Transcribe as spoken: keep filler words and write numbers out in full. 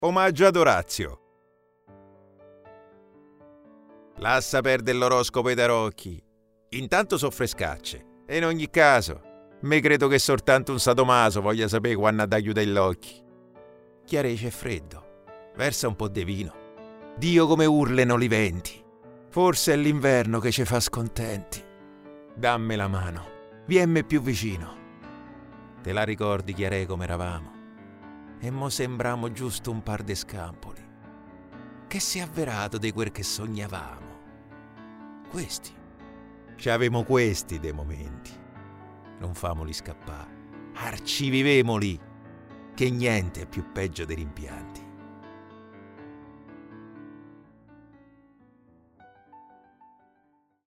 Omaggio ad Orazio. Lassa perde l'oroscopo ai tarocchi. Intanto so frescacce. E in ogni caso, me credo che soltanto un sadomaso voglia sapere quando da chiudere gli occhi. Chiare c'è freddo. Versa un po' di vino. Dio come urlano li venti. Forse è l'inverno che ci fa scontenti. Dammi la mano. Viemme più vicino. Te la ricordi, Chiare, come eravamo? E mo sembramo giusto un par de scampoli. Che si è avverato di quel che sognavamo. Questi. Ci avemo questi dei momenti. Non famoli scappare. Arcivivemoli. Che niente è più peggio dei rimpianti.